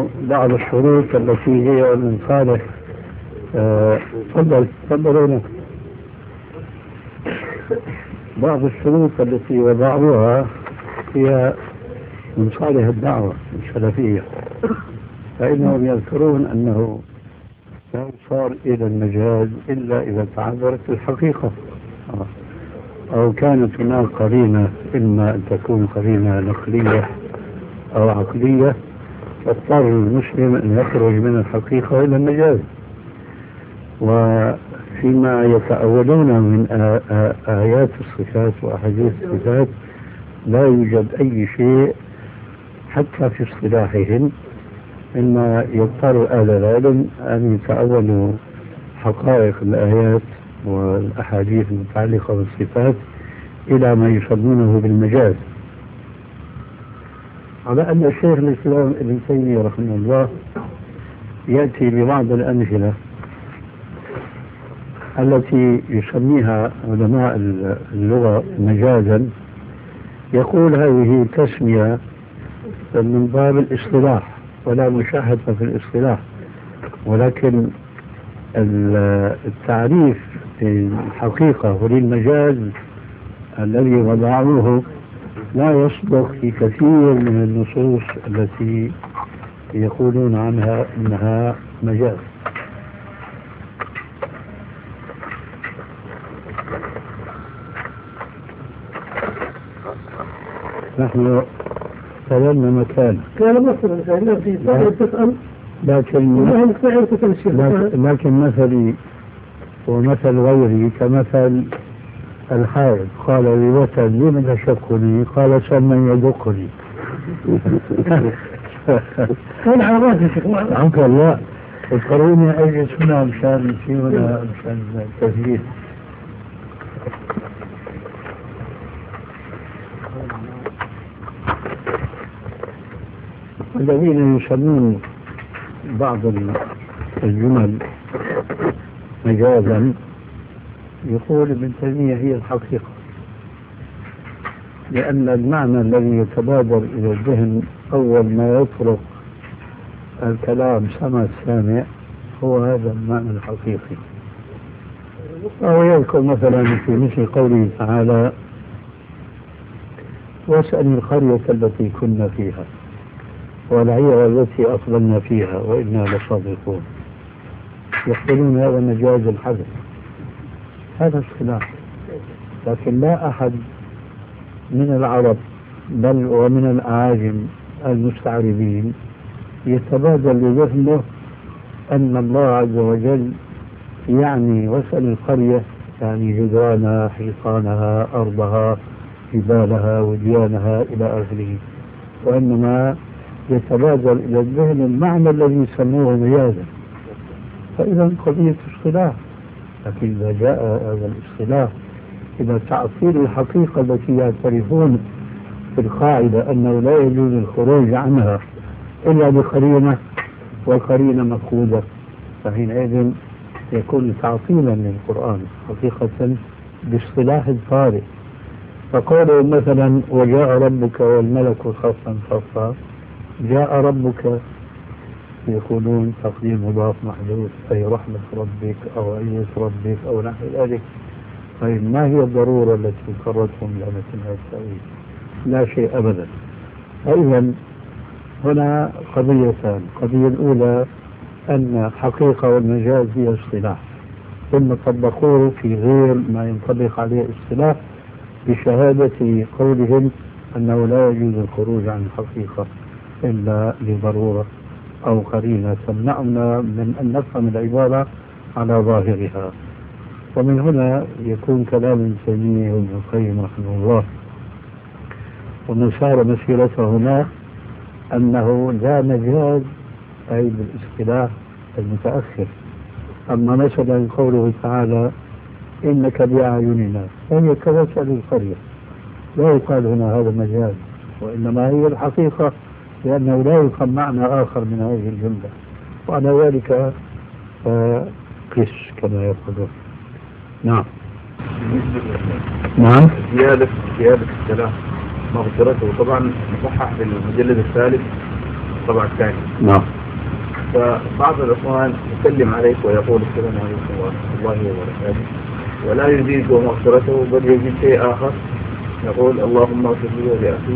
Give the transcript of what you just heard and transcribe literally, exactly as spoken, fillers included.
بعض الشروط التي هي من صالح تفضل تفضل هنا بعض الشروط التي وضعوها هي من صالح الدعوة السلفية، فإنهم يذكرون أنه لا يصار إلى المجاز إلا إذا تعذرت الحقيقة، أو كانت هناك قرينة، إما أن تكون قرينة نقلية أو عقلية، فاضطر المسلم أن يخرج من الحقيقة إلى المجاز. وفيما يتأولون من آيات الصفات وأحاديث الصفات لا يوجد أي شيء حتى في اصطلاحهم، إما يضطر أهل العلم أن يتأولوا حقائق الآيات والأحاديث المتعلقة بالصفات إلى ما يسمونه بالمجاز. على أن الشيخ الإسلام ابن تيمية رحمه الله يأتي ببعض الأمثلة التي يسميها علماء اللغة مجازا، يقول هذه تسمية من باب الاصطلاح ولا مشاهدة في الاصطلاح، ولكن التعريف الحقيقة وللمجاز الذي وضعوه لا يصدق في كثير من النصوص التي يقولون عنها انها مجاز. نحن سألنا مكان كان مصر لا في تسأل، لكن لكن مثلي ومثل غيري كمثل الحائط، قال لي وتد لم تشكني، قال سمن يدقني. كان عرفت يا شيخ عنك الله اذكروني اجلس هنا مشان في هنا مشان التسجيل. الذين يسمون بعض الجمل مجازا يقول ابن تيمية هي الحقيقة، لأن المعنى الذي يتبادر إلى الذهن أول ما يطرق الكلام سمع السامع هو هذا المعنى الحقيقي. أو يذكر مثلا في مثل قوله تعالى واسأل القرية التي كنا فيها والعير التي أقبلنا فيها وإنا لصادقون، يقولون هذا مجاز الحذف، هذا اصطلاح. لكن لا أحد من العرب بل ومن الأعاجم المستعربين يتبادر لذهنه أن الله عز وجل يعني واسأل القرية يعني جدرانها، حيطانها، أرضها، جبالها، وديانها إلى آخره، وإنما يتبادر إلى الذهن المعنى الذي يسموه مجازا. فإذا قضية اصطلاح، لكن إذا جاء هذا الاصطلاح إلى تعطيل الحقيقة التي يعترفون في القاعدة أنه لا يجوز الخروج عنها إلا بقرينة والقرينة مفقودة، فحينئذ يكون تعطيلا للقرآن حقيقة باصطلاح طارئ. فقالوا مثلا وجاء ربك والملك صفا صفا، جاء ربك يقولون تقديم مضاف محذوف أي رحمة ربك أو عزة ربك أو نحو ذلك. طيب ما هي الضرورة التي قررتهم لمثل هذا التأويل؟ لا شيء أبدا. فإذا هنا قضيتان، القضية الأولى أن الحقيقة والمجاز هي اصطلاح، ثم طبقوه في غير ما ينطبق عليه اصطلاح بشهادة قولهم أنه لا يجوز الخروج عن الحقيقة إلا لضرورة أو قرينة تمنعنا من أن نفهم العبارة على ظاهرها. ومن هنا يكون كلام ابن تيمية وابن القيم رحمه الله ومن سار مسيرته هنا أنه لا مجاز أي بالاصطلاح المتأخر. أما مثلا قوله تعالى إنك بأعيننا فهي كواسأل القرية، لا يقال هنا هذا مجاز، وإنما هي الحقيقة، لأنه لا يفهم معنى آخر من هذه الجملة، وعلى ذلك قس كما يقولون. نعم نعم زيادة زيادة الكلام مغفرته طبعا مصحح في المجلد الثالث الطبعة الثانية. نعم. فبعض الإخوان يسلم عليك ويقول السلام عليكم ورحمة الله وبركاته، ولا يزيد مغفرته بل يزيد شيء آخر، يقول اللهم اغفر لي ولأخي